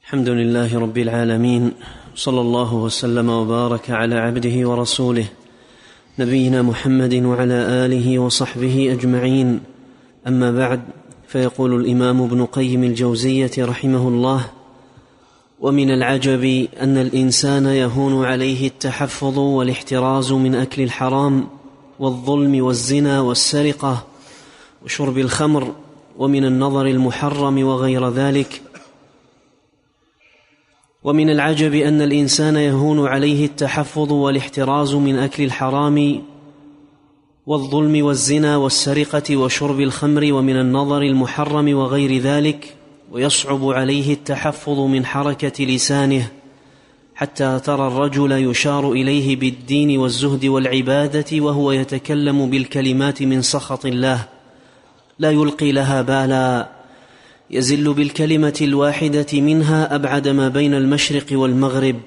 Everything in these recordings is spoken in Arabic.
الحمد لله رب العالمين، صلى الله وسلم وبارك على عبده ورسوله نبينا محمد وعلى آله وصحبه أجمعين. أما بعد، فيقول الإمام ابن قيم الجوزية رحمه الله: ومن العجب أن الإنسان يهون عليه التحفظ والاحتراز من أكل الحرام والظلم والزنا والسرقة وشرب الخمر ومن النظر المحرم وغير ذلك. ومن العجب أن الإنسان يهون عليه التحفظ والاحتراز من أكل الحرام والظلم والزنا والسرقة وشرب الخمر ومن النظر المحرم وغير ذلك، ويصعب عليه التحفظ من حركة لسانه، حتى ترى الرجل يشار إليه بالدين والزهد والعبادة وهو يتكلم بالكلمات من سخط الله لا يلقي لها بالا، يزل بالكلمة الواحدة منها أبعد ما بين المشرق والمغرب.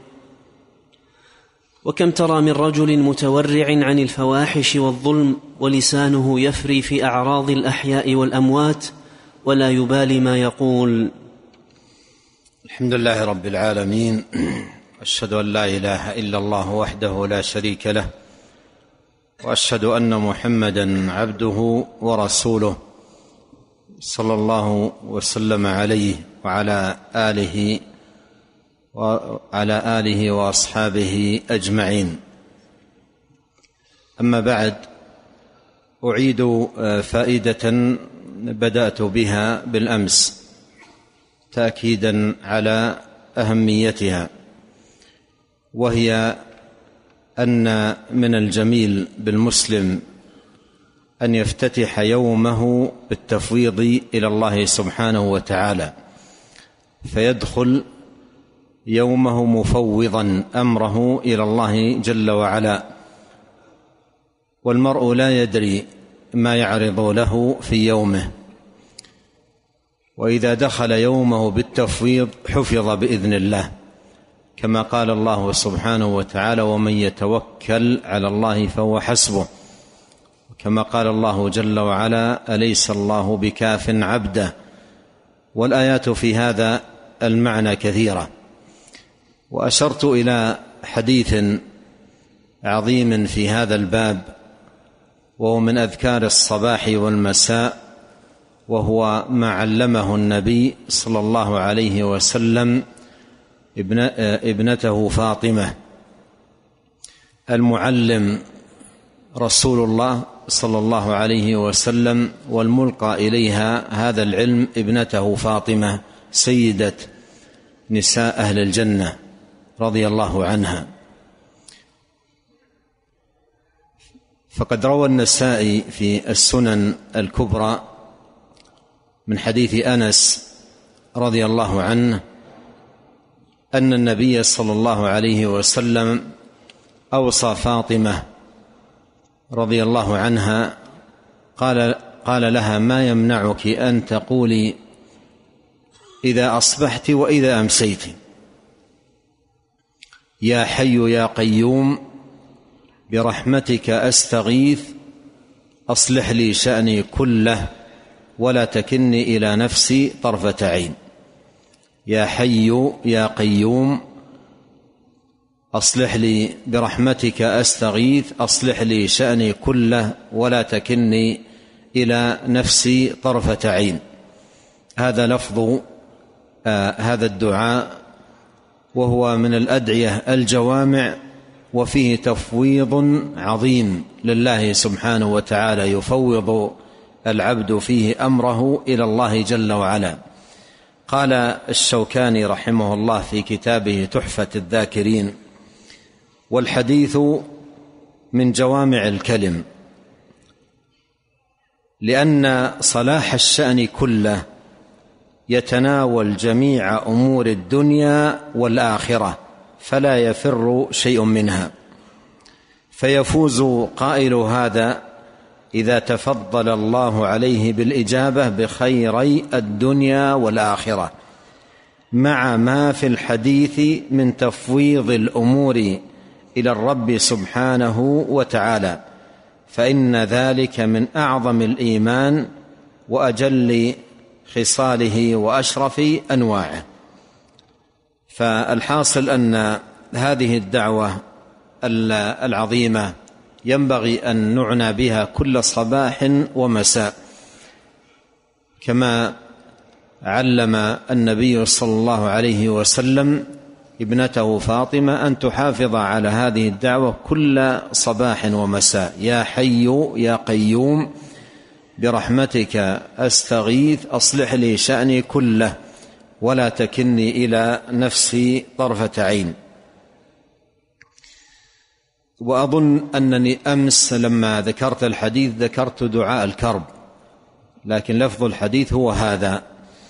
وكم ترى من رجل متورع عن الفواحش والظلم ولسانه يفري في أعراض الأحياء والأموات ولا يبالي ما يقول. الحمد لله رب العالمين، أشهد أن لا إله إلا الله وحده لا شريك له، وأشهد أن محمدًا عبده ورسوله صلى الله وسلم عليه وعلى آله وأصحابه أجمعين. أما بعد، أعيد فائدة بدأت بها بالأمس تأكيدا على أهميتها، وهي أن من الجميل بالمسلم أن يفتتح يومه بالتفويض إلى الله سبحانه وتعالى، فيدخل يومه مفوضا أمره إلى الله جل وعلا، والمرء لا يدري ما يعرض له في يومه، وإذا دخل يومه بالتفويض حفظ بإذن الله، كما قال الله سبحانه وتعالى: ومن يتوكل على الله فهو حسبه، كما قال الله جل وعلا: أليس الله بكاف عبده. والآيات في هذا المعنى كثيرة، وأشرت إلى حديث عظيم في هذا الباب، وهو من أذكار الصباح والمساء، وهو ما علمه النبي صلى الله عليه وسلم ابنته فاطمة. المعلم رسول الله صلى الله عليه وسلم، والملقى إليها هذا العلم ابنته فاطمة سيدة نساء أهل الجنة رضي الله عنها. فقد روى النسائي في السنن الكبرى من حديث أنس رضي الله عنه أن النبي صلى الله عليه وسلم أوصى فاطمة رضي الله عنها، قال لها: ما يمنعك أن تقولي إذا أصبحت وإذا أمسيت: يا حي يا قيوم برحمتك أستغيث أصلح لي شأني كله ولا تكلني إلى نفسي طرفة عين. يا حي يا قيوم أصلح لي برحمتك أستغيث أصلح لي شأني كله ولا تكلني إلى نفسي طرفة عين. هذا لفظ هذا الدعاء، وهو من الأدعية الجوامع، وفيه تفويض عظيم لله سبحانه وتعالى، يفوض العبد فيه أمره إلى الله جل وعلا. قال الشوكاني رحمه الله في كتابه تحفة الذاكرين: والحديث من جوامع الكلم، لأن صلاح الشأن كله يتناول جميع أمور الدنيا والآخرة، فلا يفر شيء منها، فيفوز قائل هذا إذا تفضل الله عليه بالإجابة بخيري الدنيا والآخرة، مع ما في الحديث من تفويض الأمور إلى الرب سبحانه وتعالى، فإن ذلك من أعظم الإيمان وأجل خصاله وأشرف أنواعه. فالحاصل أن هذه الدعوة العظيمة ينبغي أن نعنى بها كل صباح ومساء، كما علم النبي صلى الله عليه وسلم ابنته فاطمة أن تحافظ على هذه الدعوة كل صباح ومساء: يا حي يا قيوم برحمتك أستغيث أصلح لي شأني كله ولا تكلني إلى نفسي طرفة عين. وأظن أنني أمس لما ذكرت الحديث ذكرت دعاء الكرب، لكن لفظ الحديث هو هذا.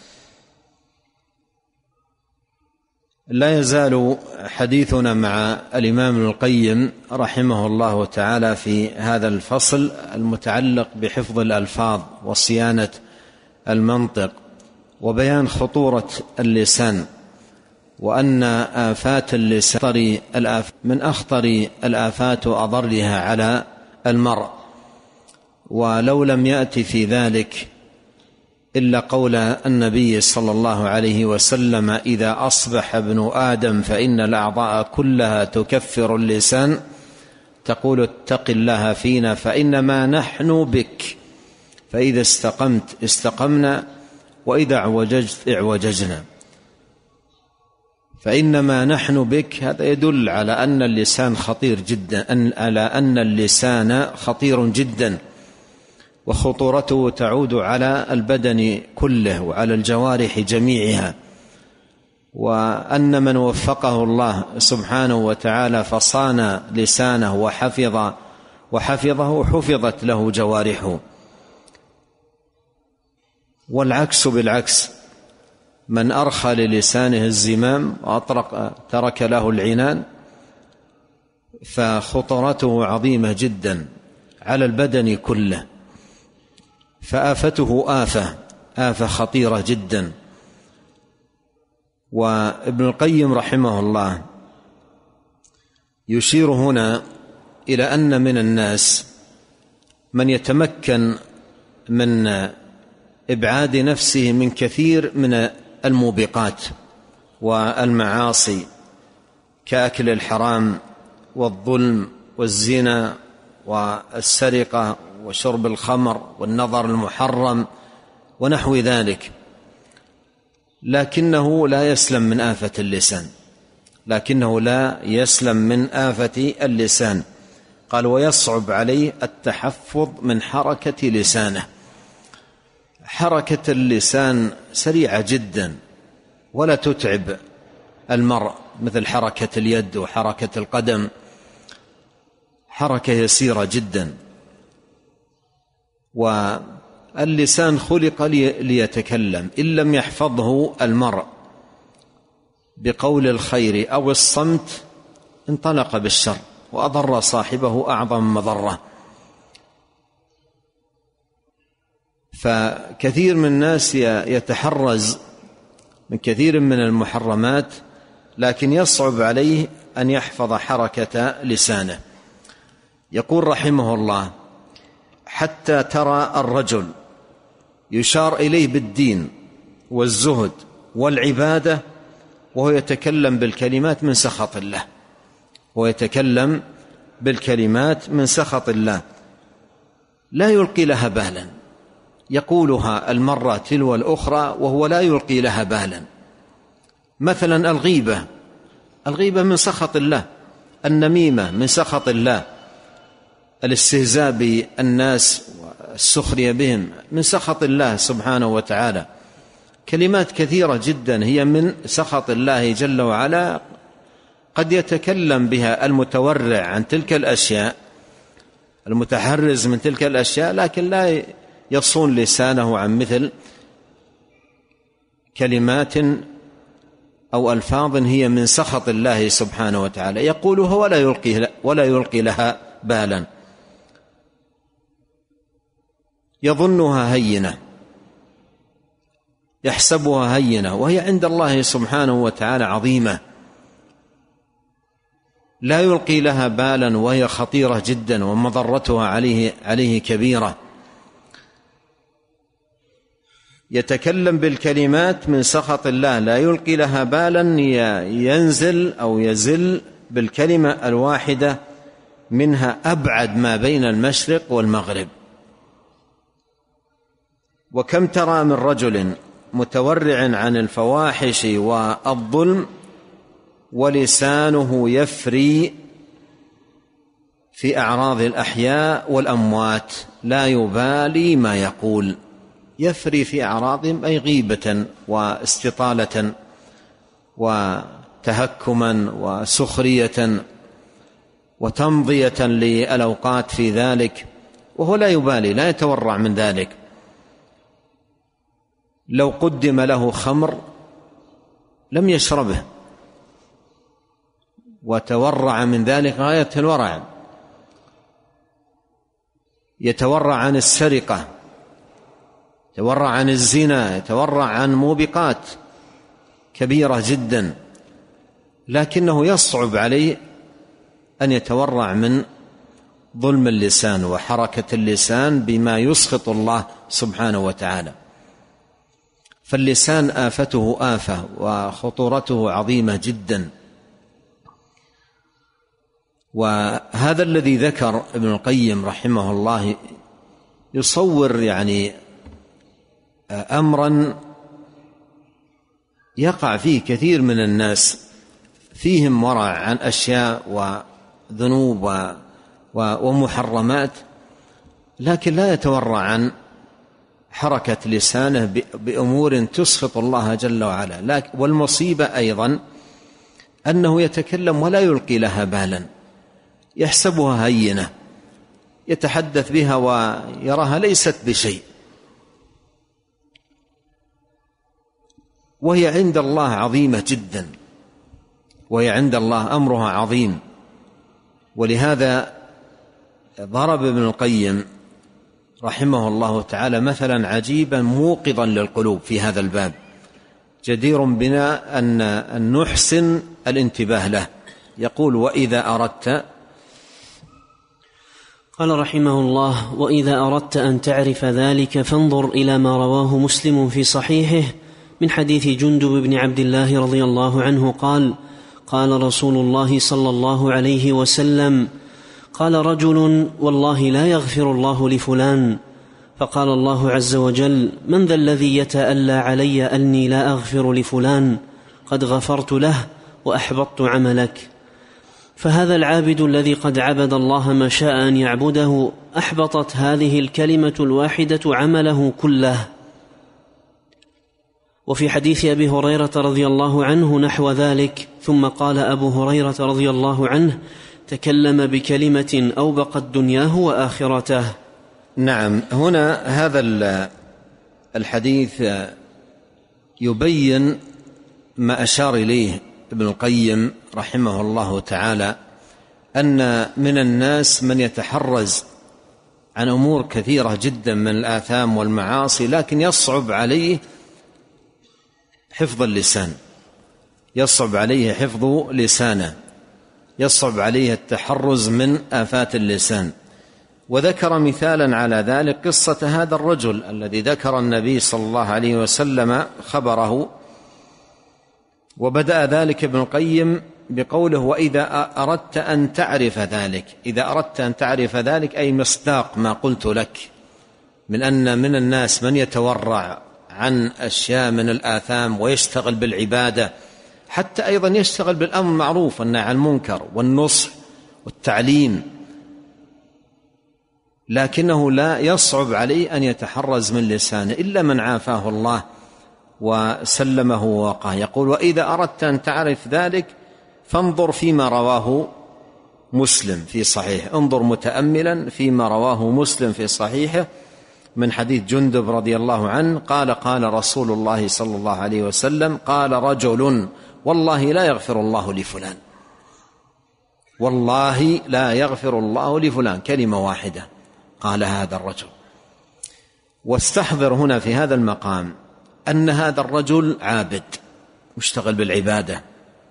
لا يزال حديثنا مع الإمام ابن القيم رحمه الله تعالى في هذا الفصل المتعلق بحفظ الألفاظ وصيانة المنطق وبيان خطورة اللسان، وأن آفات اللسان من أخطر الآفات وأضرها على المرء. ولو لم يأتي في ذلك إلا قول النبي صلى الله عليه وسلم: إذا أصبح ابن آدم فإن الأعضاء كلها تكفر اللسان تقول اتق الله فينا فإنما نحن بك، فإذا استقمت استقمنا وإذا اعوججت اعوججنا. فإنما نحن بك، هذا يدل على أن اللسان خطير جدا، على أن اللسان خطير جدا، وخطورته تعود على البدن كله وعلى الجوارح جميعها، وأن من وفقه الله سبحانه وتعالى فصان لسانه وحفظه حفظت له جوارحه. والعكس بالعكس، من أرخى للسانه الزمام وأطرق ترك له العنان فخطرته عظيمة جدا على البدن كله، فآفته آفة خطيرة جدا. وابن القيم رحمه الله يشير هنا إلى أن من الناس من يتمكن من إبعاد نفسه من كثير من الموبقات والمعاصي كأكل الحرام والظلم والزنا والسرقة وشرب الخمر والنظر المحرم ونحو ذلك، لكنه لا يسلم من آفة اللسان. قال: ويصعب عليه التحفظ من حركة لسانه. حركة اللسان سريعة جدا ولا تتعب المرء مثل حركة اليد وحركة القدم، حركة يسيرة جدا. واللسان خلق ليتكلم، إن لم يحفظه المرء بقول الخير أو الصمت انطلق بالشر وأضر صاحبه أعظم مضرة. فكثير من الناس يتحرز من كثير من المحرمات، لكن يصعب عليه أن يحفظ حركة لسانه. يقول رحمه الله: حتى ترى الرجل يشار إليه بالدين والزهد والعبادة وهو يتكلم بالكلمات من سخط الله، لا يلقي لها بالا، يقولها المرة تلو الأخرى وهو لا يلقي لها بالا. مثلا الغيبة من سخط الله، النميمة من سخط الله، الاستهزاء بالناس والسخرية بهم من سخط الله سبحانه وتعالى. كلمات كثيرة جدا هي من سخط الله جل وعلا، قد يتكلم بها المتورع عن تلك الأشياء، المتحرز من تلك الأشياء، لكن لا يصون لسانه عن مثل كلمات أو ألفاظ هي من سخط الله سبحانه وتعالى، يقولها ولا يلقي لها بالا، يظنها هينة، يحسبها هينة، وهي عند الله سبحانه وتعالى عظيمة، لا يلقي لها بالا، وهي خطيرة جدا ومضرتها عليه كبيرة. يتكلم بالكلمات من سخط الله لا يلقي لها بالا، ينزل أو يزل بالكلمة الواحدة منها أبعد ما بين المشرق والمغرب. وكم ترى من رجل متورع عن الفواحش والظلم ولسانه يفري في أعراض الأحياء والأموات، لا يبالي ما يقول، يفري في أعراضهم أي غيبة واستطالة وتهكما وسخرية وتمضية للأوقات في ذلك، وهو لا يبالي، لا يتورع من ذلك. لو قدم له خمر لم يشربه، وتورع من ذلك غاية الورع. يتورع عن السرقة، يتورع عن الزنا، يتورع عن موبقات كبيرة جدا، لكنه يصعب عليه أن يتورع من ظلم اللسان وحركة اللسان بما يسخط الله سبحانه وتعالى. فاللسان آفته آفة وخطورته عظيمة جدا. وهذا الذي ذكر ابن القيم رحمه الله يصور يعني أمرا يقع فيه كثير من الناس، فيهم ورع عن أشياء وذنوب ومحرمات، لكن لا يتورع عن حركة لسانه بأمور تسخط الله جل وعلا. والمصيبة أيضا أنه يتكلم ولا يلقي لها بالا، يحسبها هينة، يتحدث بها ويراها ليست بشيء، وهي عند الله عظيمة جدا، وهي عند الله أمرها عظيم. ولهذا ضرب ابن القيم رحمه الله تعالى مثلا عجيبا موقظا للقلوب في هذا الباب، جدير بنا أن نحسن الانتباه له. يقول: وإذا أردت، قال رحمه الله: وإذا أردت أن تعرف ذلك فانظر إلى ما رواه مسلم في صحيحه من حديث جندب بن عبد الله رضي الله عنه قال: قال رسول الله صلى الله عليه وسلم: قال رجل: والله لا يغفر الله لفلان. فقال الله عز وجل: من ذا الذي يتألى علي أني لا أغفر لفلان؟ قد غفرت له وأحبطت عملك. فهذا العابد الذي قد عبد الله ما شاء أن يعبده أحبطت هذه الكلمة الواحدة عمله كله. وفي حديث أبي هريرة رضي الله عنه نحو ذلك: ثم قال أبو هريرة رضي الله عنه: تكلم بكلمة أوبقت دنياه وآخرته. نعم، هنا هذا الحديث يبين ما أشار إليه ابن القيم رحمه الله تعالى، أن من الناس من يتحرز عن أمور كثيرة جدا من الآثام والمعاصي، لكن يصعب عليه حفظ اللسان، يصعب عليه حفظ لسانه، يصعب عليه التحرز من آفات اللسان. وذكر مثالا على ذلك قصة هذا الرجل الذي ذكر النبي صلى الله عليه وسلم خبره، وبدأ ذلك ابن القيم بقوله: وإذا أردت أن تعرف ذلك. إذا أردت أن تعرف ذلك أي مصداق ما قلت لك، من أن من الناس من يتورع عن أشياء من الآثام ويشتغل بالعبادة، حتى أيضا يشتغل بالأمر المعروف والنهي عن المنكر والنصح والتعليم، لكنه لا يصعب عليه أن يتحرز من لسانه إلا من عافاه الله وسلمه ووقاه. يقول: وإذا أردت أن تعرف ذلك فانظر فيما رواه مسلم في صحيح، انظر متأملا فيما رواه مسلم في صحيحه من حديث جندب رضي الله عنه قال: قال رسول الله صلى الله عليه وسلم: قال رجل: والله لا يغفر الله لفلان. والله لا يغفر الله لفلان، كلمة واحدة قال هذا الرجل. واستحضر هنا في هذا المقام أن هذا الرجل عابد مشتغل بالعبادة،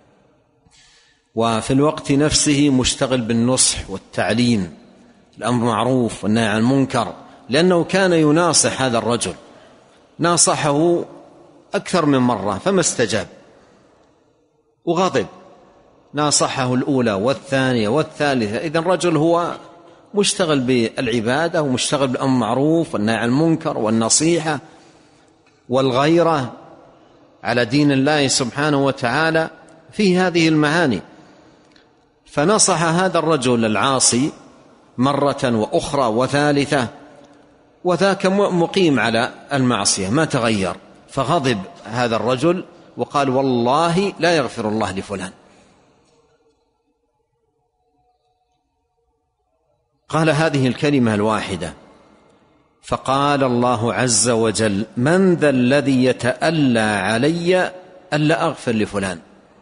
وفي الوقت نفسه مشتغل بالنصح والتعليم، الأمر معروف والنهي عن المنكر، لأنه كان يناصح هذا الرجل ناصحه أكثر من مرة فما استجاب وغضب، ناصحه الأولى والثانية والثالثة. إذن الرجل هو مشتغل بالعبادة ومشتغل بالأمر بالمعروف والنهي عن المنكر والنصيحة والغيرة على دين الله سبحانه وتعالى في هذه المعاني. فنصح هذا الرجل العاصي مرة وأخرى وثالثة، وذاك مقيم على المعصية ما تغير، فغضب هذا الرجل وقال والله لا يغفر الله لفلان. قال هذه الكلمة الواحدة، فقال الله عز وجل من ذا الذي يتألى علي ألا أغفر لفلان؟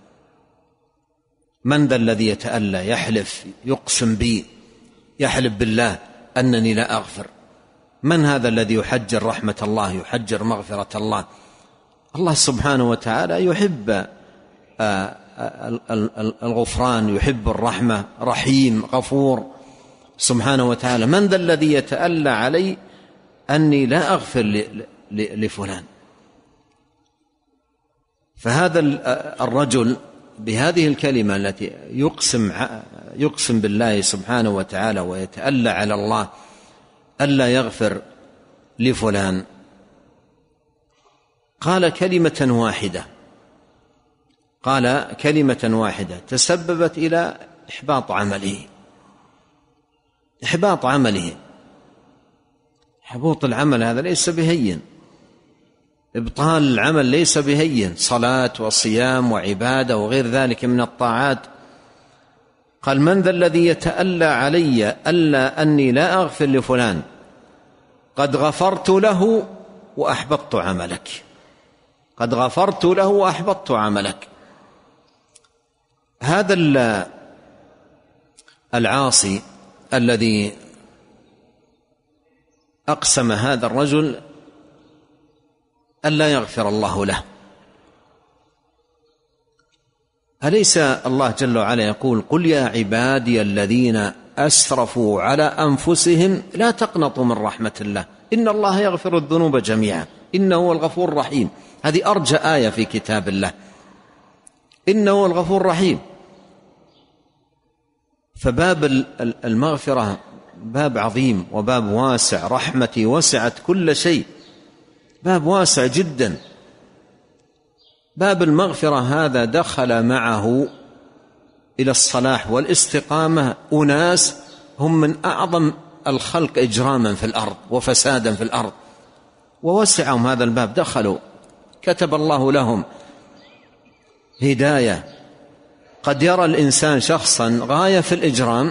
من ذا الذي يتألى، يحلف، يقسم بي، يحلف بالله أنني لا أغفر. من هذا الذي يحجر رحمة الله، يحجر مغفرة الله؟ الله سبحانه وتعالى يحب الغفران، يحب الرحمة، رحيم غفور سبحانه وتعالى. من ذا الذي يتألى علي أني لا أغفر لفلان؟ فهذا الرجل بهذه الكلمة التي يقسم بالله سبحانه وتعالى ويتألى على الله ألا يغفر لفلان، قال كلمة واحدة تسببت إلى إحباط عمله. حبوط العمل هذا ليس بهين، إبطال العمل ليس بهين، صلاة وصيام وعبادة وغير ذلك من الطاعات. قال من ذا الذي يتألى علي ألا أني لا أغفر لفلان؟ قد غفرت له وأحبطت عملك. قد غفرت له وأحبطت عملك. هذا العاصي الذي أقسم هذا الرجل ألا يغفر الله له، أليس الله جل وعلا يقول قل يا عبادي الذين أسرفوا على أنفسهم لا تقنطوا من رحمة الله إن الله يغفر الذنوب جميعا إنه هو الغفور الرحيم؟ هذه أرجى آية في كتاب الله، إنه هو الغفور الرحيم. فباب المغفرة باب عظيم وباب واسع، رحمتي وسعت كل شيء، باب واسع جدا. باب المغفرة هذا دخل معه إلى الصلاح والاستقامة أناس هم من أعظم الخلق إجراما في الأرض وفسادا في الأرض، ووسعهم هذا الباب، دخلوا، كتب الله لهم هداية. قد يرى الإنسان شخصا غاية في الإجرام،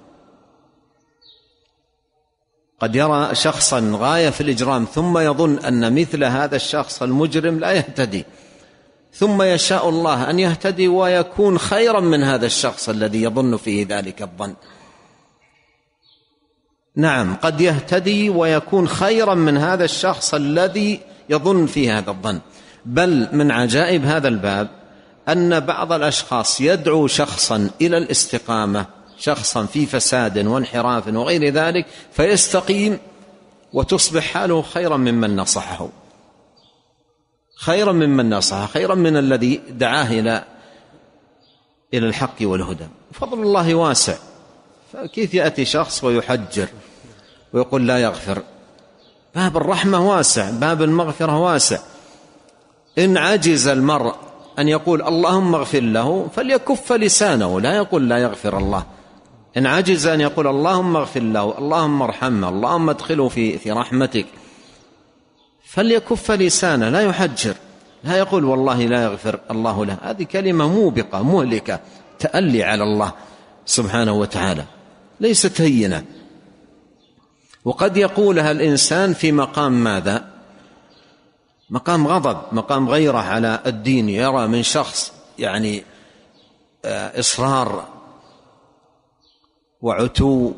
قد يرى شخصا غاية في الإجرام ثم يظن أن مثل هذا الشخص المجرم لا يهتدي، ثم يشاء الله أن يهتدي ويكون خيرا من هذا الشخص الذي يظن فيه ذلك الظن. نعم، قد يهتدي ويكون خيرا من هذا الشخص الذي يظن فيه هذا الظن. بل من عجائب هذا الباب أن بعض الأشخاص يدعو شخصا إلى الاستقامة، شخصا في فساد وانحراف وغير ذلك، فيستقيم وتصبح حاله خيرا ممن نصحه، خيرا ممن نصحه، خيرا من الذي دعاه إلى الحق والهدى. فضل الله واسع، فكيف يأتي شخص ويحجر ويقول لا يغفر؟ باب الرحمة واسع، باب المغفرة واسع. إن عجز المرء أن يقول اللهم اغفر له فليكف لسانه، لا يقول لا يغفر الله. إن عجز أن يقول اللهم اغفر له، اللهم ارحمه، اللهم ادخله في رحمتك، فليكف لسانه، لا يحجر، لا يقول والله لا يغفر الله له. هذه كلمة موبقة مهلكة، تألي على الله سبحانه وتعالى، ليست هينة. وقد يقولها الإنسان في مقام ماذا؟ مقام غضب، مقام غيرة على الدين، يرى من شخص يعني إصرار وعتو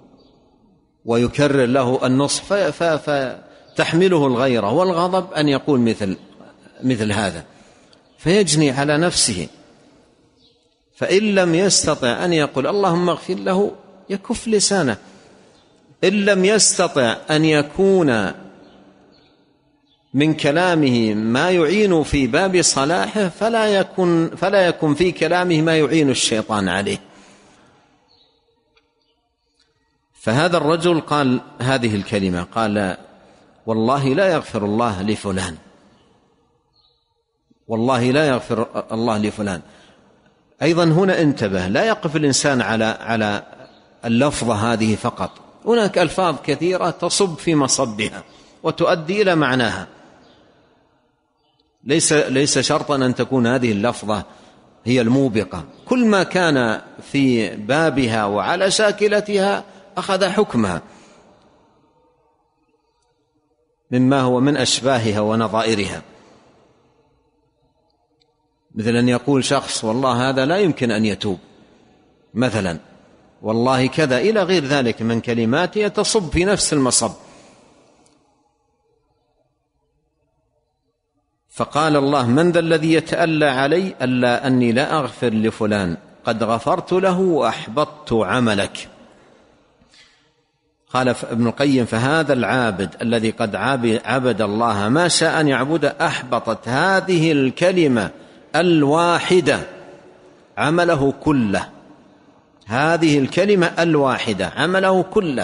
ويكرر له النصح، فتحمله الغيرة والغضب أن يقول مثل هذا، فيجني على نفسه. فإن لم يستطع أن يقول اللهم اغفر له يكف لسانه. إن لم يستطع أن يكون من كلامه ما يعين في باب صلاحه فلا يكن في كلامه ما يعين الشيطان عليه. فهذا الرجل قال هذه الكلمة، قال والله لا يغفر الله لفلان، والله لا يغفر الله لفلان. أيضا هنا انتبه، لا يقف الإنسان على اللفظة هذه فقط، هناك ألفاظ كثيرة تصب في مصبها وتؤدي إلى معناها، ليس شرطا أن تكون هذه اللفظة هي الموبقة، كل ما كان في بابها وعلى شاكلتها أخذ حكمها مما هو من أشباهها ونظائرها. مثل أن يقول شخص والله هذا لا يمكن أن يتوب مثلا، والله كذا، إلى غير ذلك من كلمات تصب في نفس المصب. فقال الله من ذا الذي يتألى علي ألا أني لا أغفر لفلان قد غفرت له وأحبطت عملك. قال ابن القيم فهذا العابد الذي قد عبد الله ما شاء أن يعبد أحبطت هذه الكلمة الواحدة عمله كله، هذه الكلمة الواحدة عمله كله.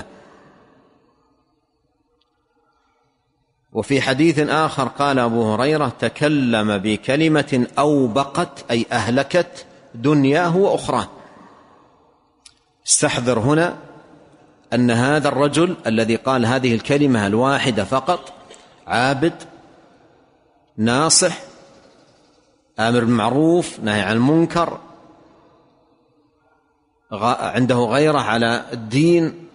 وفي حديث آخر قال أبو هريرة تكلم بكلمة أوبقت أي أهلكت دنياه وأخراه. استحضر هنا أن هذا الرجل الذي قال هذه الكلمة الواحدة فقط عابد ناصح آمر بالمعروف نهي عن المنكر، عنده غيرة على الدين،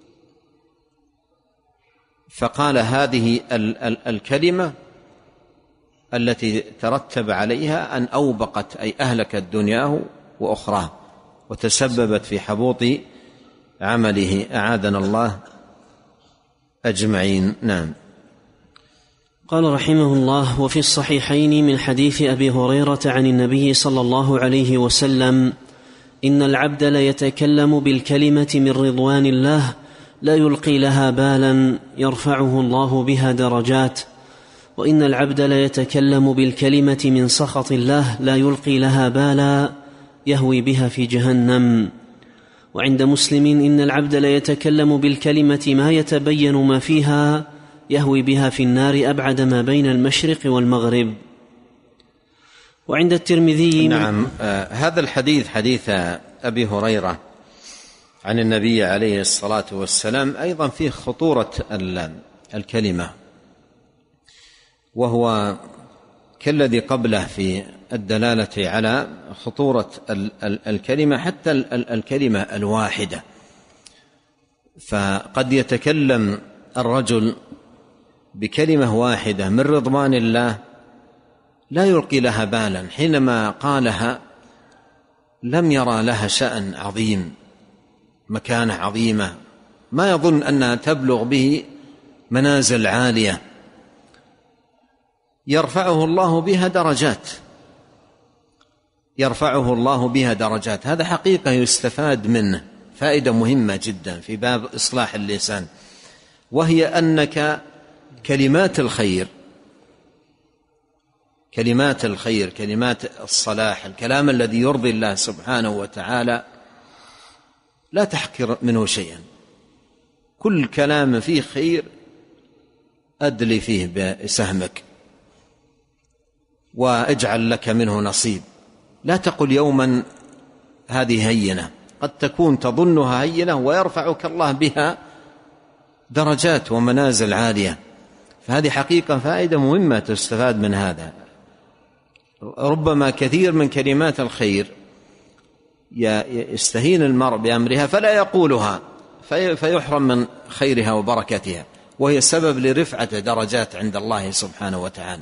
فقال هذه الكلمة التي ترتب عليها أن أوبقت أي أهلكت دنياه وأخراه وتسببت في حبوط عمله، أعاذنا الله أجمعين. نعم. قال رحمه الله وفي الصحيحين من حديث أبي هريرة عن النبي صلى الله عليه وسلم إن العبد ليتكلم بالكلمة من رضوان الله لا يلقي لها بالا يرفعه الله بها درجات، وإن العبد ليتكلم بالكلمة من سخط الله لا يلقي لها بالا يهوي بها في جهنم. وعند مسلم إن العبد ليتكلم بالكلمة ما يتبين ما فيها يهوي بها في النار أبعد ما بين المشرق والمغرب. وعند الترمذي نعم. هذا الحديث حديث أبي هريرة عن النبي عليه الصلاة والسلام أيضا فيه خطورة الكلمة، وهو كالذي قبله في الدلالة على خطورة الكلمة، حتى الكلمة الواحدة. فقد يتكلم الرجل بكلمة واحدة من رضوان الله لا يلقي لها بالا، حينما قالها لم يرى لها شأن عظيم، مكانة عظيمة، ما يظن أنها تبلغ به منازل عالية، يرفعه الله بها درجات، يرفعه الله بها درجات. هذا حقيقة يستفاد منه فائدة مهمة جدا في باب إصلاح اللسان، وهي أنك كلمات الخير، كلمات الخير، كلمات الصلاح، الكلام الذي يرضي الله سبحانه وتعالى لا تحقر منه شيئا، كل كلام فيه خير أدلي فيه بسهمك واجعل لك منه نصيب. لا تقل يوما هذه هينة، قد تكون تظنها هينة ويرفعك الله بها درجات ومنازل عالية. فهذه حقيقة فائدة مهمة تستفاد من هذا. ربما كثير من كلمات الخير يستهين المرء بأمرها فلا يقولها فيحرم من خيرها وبركتها، وهي سبب لرفعة درجات عند الله سبحانه وتعالى.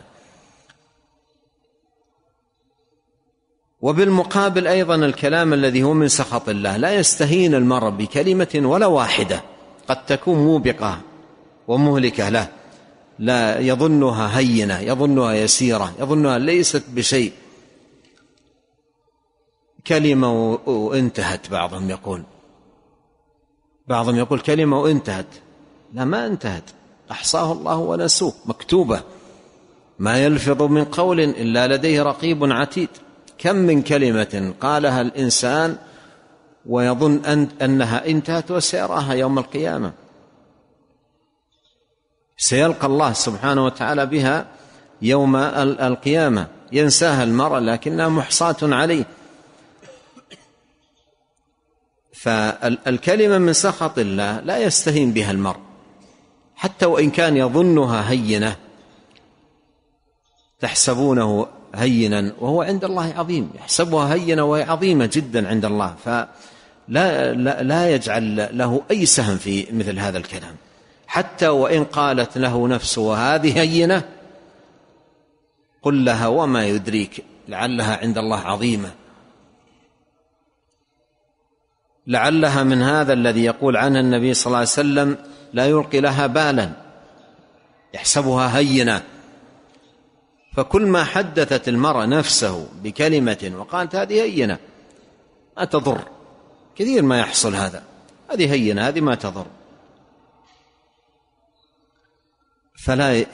وبالمقابل أيضا الكلام الذي هو من سخط الله، لا يستهين المرء بكلمة ولا واحدة قد تكون موبقة ومهلكة له، لا يظنها هينة، يظنها يسيرة، يظنها ليست بشيء، كلمة وانتهت. بعضهم يقول كلمة وانتهت، لا، ما انتهت، أحصاه الله ونسوه، مكتوبة ما يلفظ من قول إلا لديه رقيب عتيد. كم من كلمة قالها الإنسان ويظن أنها انتهت وسيراها يوم القيامة، سيلقى الله سبحانه وتعالى بها يوم القيامة، ينساها المرء لكنها محصاة عليه. فالكلمة من سخط الله لا يستهين بها المرء حتى وإن كان يظنها هينة، تحسبونه هينا وهو عند الله عظيم، يحسبها هينة وهي عظيمة جدا عند الله، فلا يجعل له أي سهم في مثل هذا الكلام. حتى وإن قالت له نفسه هذه هينة قل لها وما يدريك لعلها عند الله عظيمة، لعلها من هذا الذي يقول عنه النبي صلى الله عليه وسلم لا يلقي لها بالا، يحسبها هينة. فكل ما حدثت المرأة نفسه بكلمة وقالت هذه هينة ما تضر، كثير ما يحصل هذا، هذه هينة هذه ما تضر، فلا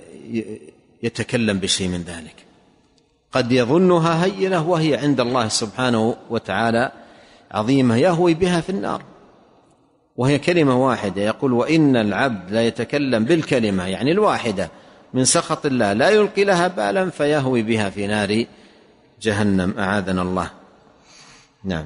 يتكلم بشيء من ذلك. قد يظنها هينة وهي عند الله سبحانه وتعالى عظيمة، يهوي بها في النار، وهي كلمة واحدة. يقول وإن العبد لا يتكلم بالكلمة يعني الواحدة من سخط الله لا يلقي لها بالا فيهوي بها في نار جهنم، أعاذنا الله. نعم.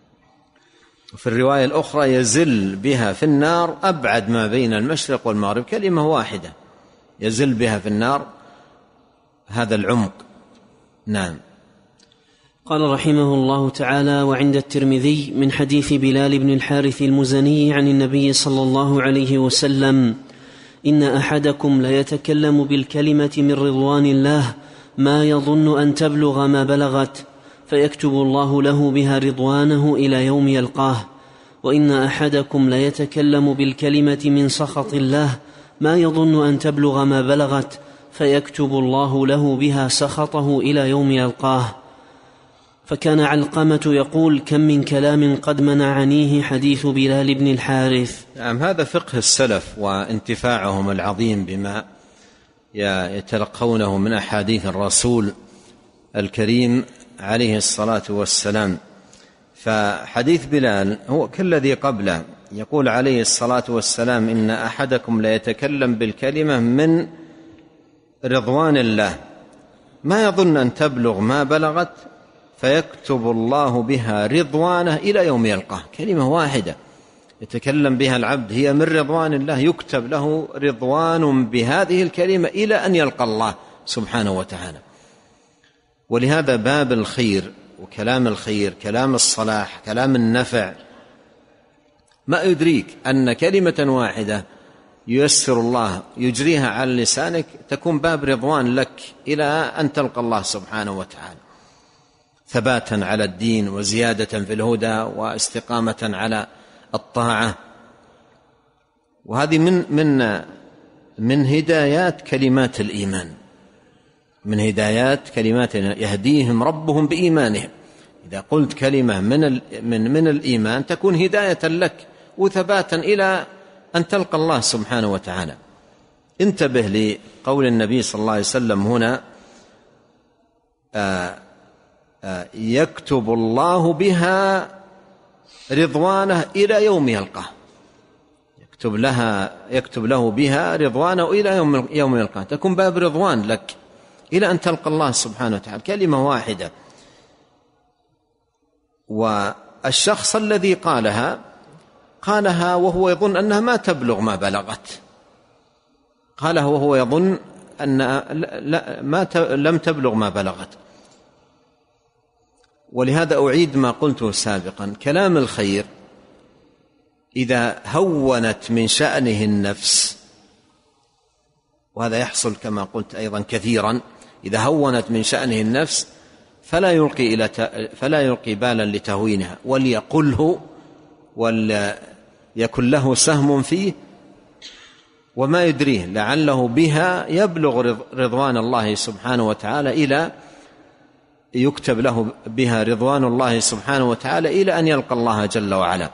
وفي الرواية الأخرى يزل بها في النار أبعد ما بين المشرق والمغرب، كلمة واحدة يزل بها في النار هذا العمق. نعم. قال رحمه الله تعالى: وعند الترمذي من حديث بلال بن الحارث المزني عن النبي صلى الله عليه وسلم: إن أحدكم ليتكلم بالكلمة من رضوان الله ما يظن أن تبلغ ما بلغت، فيكتب الله له بها رضوانه إلى يوم يلقاه. وإن أحدكم ليتكلم بالكلمة من سخط الله ما يظن أن تبلغ ما بلغت، فيكتب الله له بها سخطه إلى يوم يلقاه. فكان علقمة يقول: كم من كلام قد منعنيه حديث بلال بن الحارث. نعم. هذا فقه السلف وانتفاعهم العظيم بما يتلقونه من أحاديث الرسول الكريم عليه الصلاة والسلام. فحديث بلال هو كالذي قبله، يقول عليه الصلاة والسلام: إن أحدكم ليتكلم بالكلمة من رضوان الله ما يظن أن تبلغ ما بلغت، فيكتب الله بها رضوانه إلى يوم يلقاه. كلمة واحدة يتكلم بها العبد هي من رضوان الله، يكتب له رضوان بهذه الكلمة إلى أن يلقى الله سبحانه وتعالى. ولهذا باب الخير وكلام الخير، كلام الصلاح، كلام النفع، ما يدريك أن كلمة واحدة ييسر الله يجريها على لسانك تكون باب رضوان لك إلى أن تلقى الله سبحانه وتعالى، ثباتا على الدين وزيادة في الهدى واستقامة على الطاعة. وهذه من هدايات كلمات الإيمان، من هدايات كلمات يهديهم ربهم بإيمانهم. إذا قلت كلمة من الإيمان تكون هداية لك وثباتا إلى أن تلقى الله سبحانه وتعالى. انتبه لقول النبي صلى الله عليه وسلم هنا: يكتب الله بها رضوانه إلى يوم يلقاه، يكتب له بها رضوانه إلى يوم يلقاه، تكون باب رضوان لك إلى أن تلقى الله سبحانه وتعالى. كلمة واحدة. والشخص الذي قالها وهو يظن أنها ما تبلغ ما بلغت، قالها وهو يظن أنها لم تبلغ ما بلغت. ولهذا أعيد ما قلته سابقا: كلام الخير إذا هونت من شأنه النفس، وهذا يحصل كما قلت أيضا كثيرا، إذا هونت من شأنه النفس فلا يلقي بالا لتهوينها، وليقله وليكن له سهم فيه، وما يدريه لعله بها يبلغ رضوان الله سبحانه وتعالى إلى يكتب له بها رضوان الله سبحانه وتعالى إلى أن يلقى الله جل وعلا.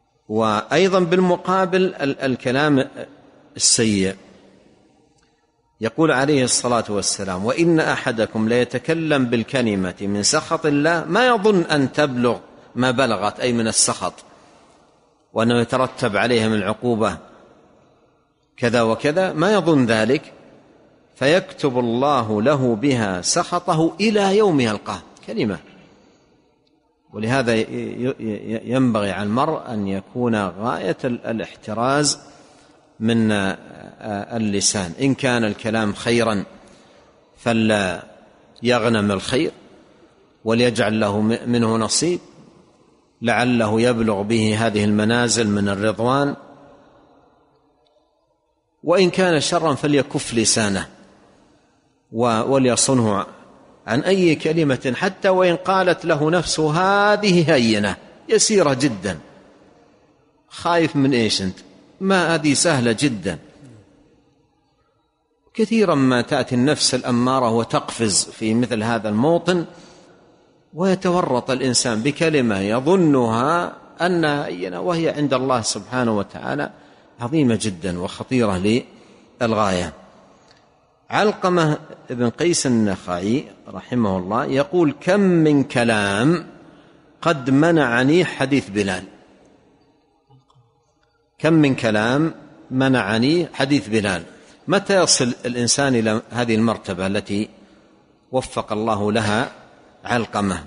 وأيضا بالمقابل الكلام السيء يقول عليه الصلاة والسلام: وإن أحدكم ليتكلم بالكلمة من سخط الله ما يظن أن تبلغ ما بلغت، أي من السخط، وأنه يترتب عليها من العقوبة كذا وكذا، ما يظن ذلك، فيكتب الله له بها سخطه إلى يوم يلقاه. كلمة. ولهذا ينبغي على المرء أن يكون غاية الاحتراز من اللسان. إن كان الكلام خيرا فلا يغنم الخير وليجعل له منه نصيب، لعله يبلغ به هذه المنازل من الرضوان. وإن كان شرا فليكف لسانه وليصنه عن أي كلمة، حتى وإن قالت له نفسه هذه هينة يسيرة جدا. خايف من إيش أنت؟ ما هذه سهلة جدا. كثيرا ما تأتي النفس الأمارة وتقفز في مثل هذا الموطن، ويتورط الإنسان بكلمة يظنها أنها هينة، وهي عند الله سبحانه وتعالى عظيمة جدا وخطيرة للغاية. علقمة بن قيس النخعي رحمه الله يقول: كم من كلام قد منعني حديث بلال. كم من كلام منعني حديث بلال. متى يصل الإنسان إلى هذه المرتبة التي وفق الله لها علقمة؟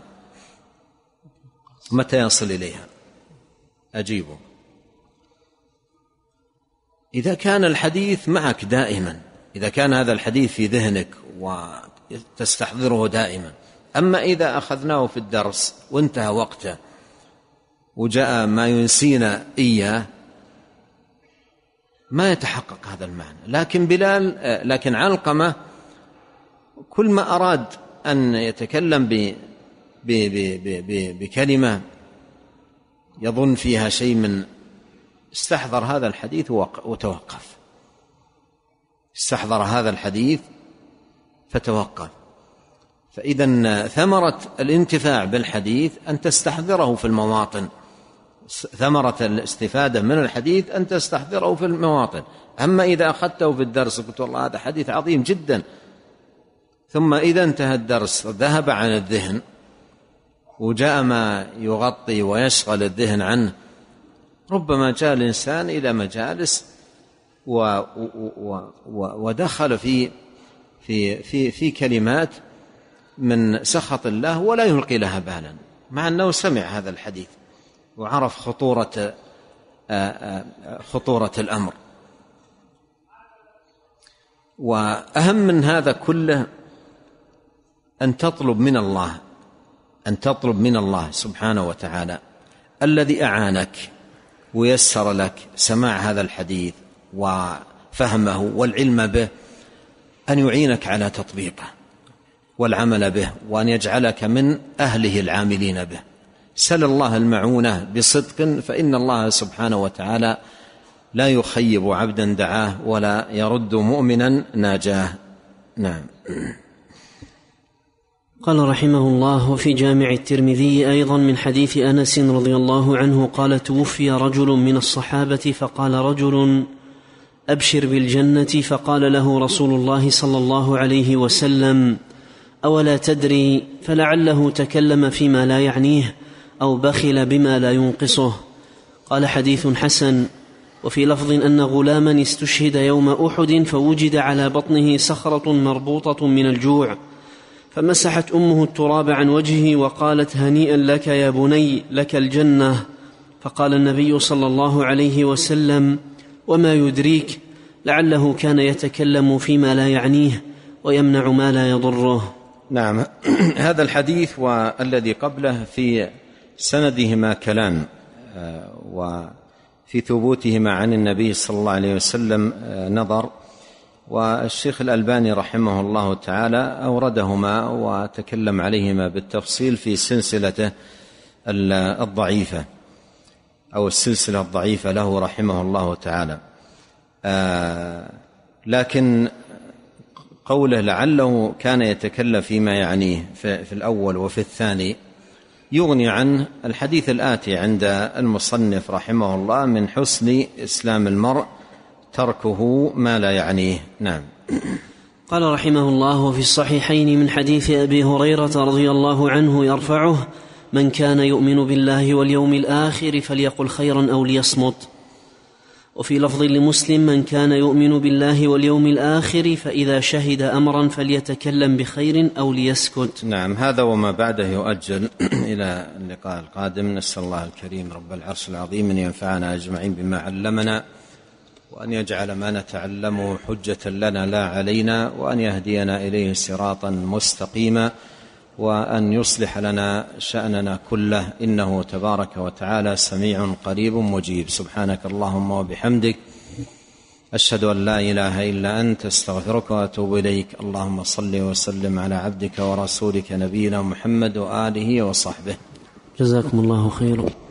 متى يصل إليها؟ أجيبه. إذا كان الحديث معك دائما، إذا كان هذا الحديث في ذهنك وتستحضره دائما. أما إذا أخذناه في الدرس وانتهى وقته وجاء ما ينسينا إياه ما يتحقق هذا المعنى. لكن علقمة كل ما أراد أن يتكلم بكلمة يظن فيها شيء من، استحضر هذا الحديث وتوقف. استحضر هذا الحديث فتوقف. فإذا ثمرة الانتفاع بالحديث أن تستحضره في المواطن. ثمرة الاستفادة من الحديث أن تستحضره في المواطن. أما إذا أخذته في الدرس قلت والله هذا حديث عظيم جدا، ثم إذا انتهى الدرس ذهب عن الذهن وجاء ما يغطي ويشغل الذهن عنه، ربما جاء الإنسان إلى مجالس ودخل في كلمات من سخط الله ولا يلقي لها بالا، مع أنه سمع هذا الحديث وعرف خطورة الأمر. وأهم من هذا كله أن تطلب من الله سبحانه وتعالى الذي أعانك ويسر لك سماع هذا الحديث وفهمه والعلم به، أن يعينك على تطبيقه والعمل به، وأن يجعلك من أهله العاملين به. سل الله المعونة بصدق، فإن الله سبحانه وتعالى لا يخيب عبدا دعاه ولا يرد مؤمنا ناجاه. نعم. قال رحمه الله: وفي جامع الترمذي أيضا من حديث أنس رضي الله عنه قال: توفي رجل من الصحابة فقال رجل: أبشر بالجنة، فقال له رسول الله صلى الله عليه وسلم: أولا تدري؟ فلعله تكلم فيما لا يعنيه أو بخل بما لا ينقصه. قال: حديث حسن. وفي لفظ أن غلاما استشهد يوم أحد فوجد على بطنه صخرة مربوطة من الجوع، فمسحت أمه التراب عن وجهه وقالت: هنيئا لك يا بني، لك الجنة. فقال النبي صلى الله عليه وسلم: وما يدريك؟ لعله كان يتكلم فيما لا يعنيه ويمنع ما لا يضره. نعم. هذا الحديث والذي قبله في سندهما كلام، وفي ثبوتهما عن النبي صلى الله عليه وسلم نظر، والشيخ الألباني رحمه الله تعالى أوردهما وتكلم عليهما بالتفصيل في سلسلته الضعيفة أو السلسلة الضعيفة له رحمه الله تعالى. لكن قوله لعله كان يتكلم فيما يعنيه في الأول وفي الثاني يغني عنه الحديث الآتي عند المصنف رحمه الله: من حسن إسلام المرء تركه ما لا يعنيه. نعم. قال رحمه الله: في الصحيحين من حديث أبي هريرة رضي الله عنه يرفعه: من كان يؤمن بالله واليوم الآخر فليقل خيرا أو ليصمت. وفي لفظ لمسلم: من كان يؤمن بالله واليوم الآخر فإذا شهد أمرا فليتكلم بخير أو ليسكت. نعم، هذا وما بعده يؤجل إلى اللقاء القادم. نسأل الله الكريم رب العرش العظيم أن ينفعنا أجمعين بما علمنا، وأن يجعل ما نتعلمه حجة لنا لا علينا، وأن يهدينا إليه صراطا مستقيما، وأن يصلح لنا شأننا كله، إنه تبارك وتعالى سميع قريب مجيب. سبحانك اللهم وبحمدك، أشهد أن لا إله إلا أنت، استغفرك وأتوب إليك. اللهم صل وسلم على عبدك ورسولك نبينا محمد وآله وصحبه. جزاكم الله خيرا.